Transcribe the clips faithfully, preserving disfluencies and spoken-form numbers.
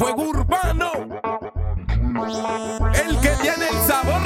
Fuego Urbano, el que tiene el sabor.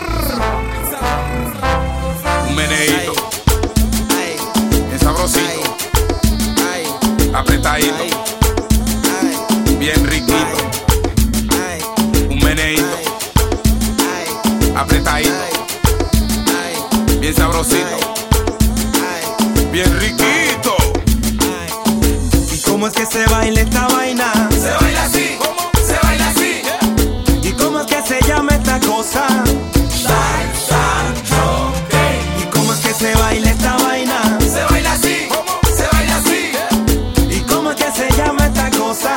Un meneíto, el sabrosito, apretadito, bien riquito. Un meneíto, apretadito, bien sabrosito, bien riquito. ¿Y cómo es que se baila esta vaina? Se baila así, ¿cómo? Se baila así. ¿Y cómo es que se llama esta cosa? Salsa choque. ¿Y cómo es que se baila esta vaina? Se baila así, ¿cómo? Se baila así. ¿Y cómo es que se llama esta cosa?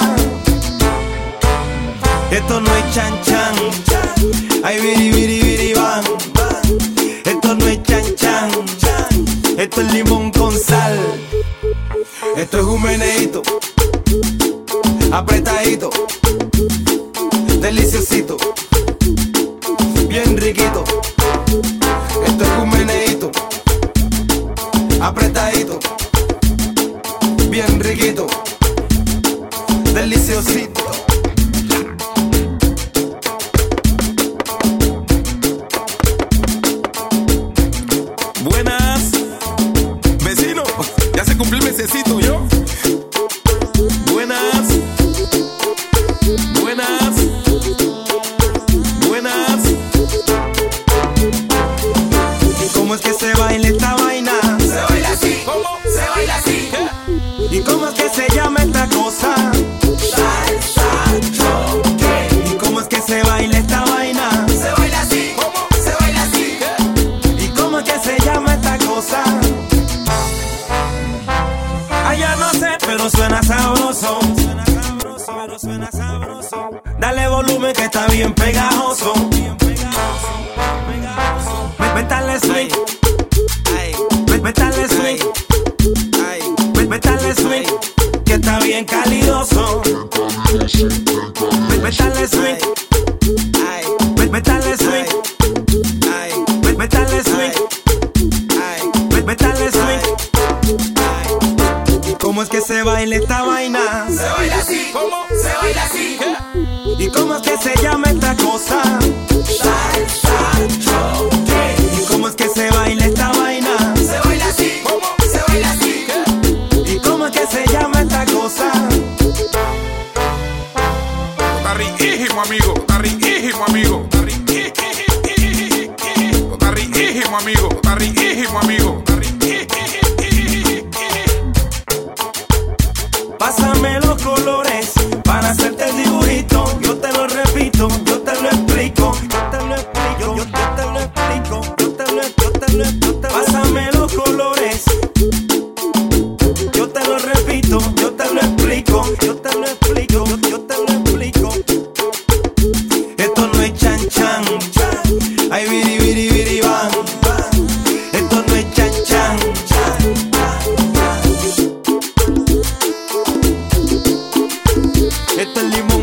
Esto no es chan chan, ay biri biri biri bam. Esto no es chan chan, esto es limón con sal. Esto es un meneíto, apretadito, deliciosito, bien riquito. Esto es un meneíto, apretadito, bien riquito, deliciosito. Buenas, vecino, ya se cumplió el mesecito yo. Buenas, buenas, buenas. ¿Y cómo es que se baila esta vaina? Se baila así, ¿cómo? Se baila así. ¿Y cómo es que se llama esta cosa? Salsa choque. ¿Y cómo es que se baila esta vaina? Se baila así, ¿cómo? Se baila así. ¿Y cómo es que se llama esta cosa? Ay, ya no sé, pero suena sabroso. Suena sabroso, pero suena sabroso. Dale volumen que está bien pegajoso. Métale swing, métale swing, métale swing, que está bien calidoso. Métale swing, métale swing, métale swing, métale swing. ¿Y cómo es que se baila esta vaina? Se baila así, ¿cómo? Se baila así. ¿Y cómo es que se llama esta cosa? Salsa choque. ¿Y cómo es que se baila esta vaina? Se baila así, ¿cómo? Se baila así. ¿Y cómo es que se llama esta cosa? Está riquísimo, amigo. Está riquísimo, amigo. Está riquísimo. Está riquísimo, amigo. Está riquísimo, amigo. Está riquísimo. Pásame los colores para hacerte el dibujito. Yo te lo repito, yo te lo explico. Yo te lo explico, yo, yo te lo explico. Yo te lo, yo te lo, yo te lo. Pásame los colores. Yo te lo repito, yo te lo explico. Yo te lo explico, yo, yo te lo explico. Esto no es chan chan, ay biri biri biri bam. Esto no es chan chan. Esto es limón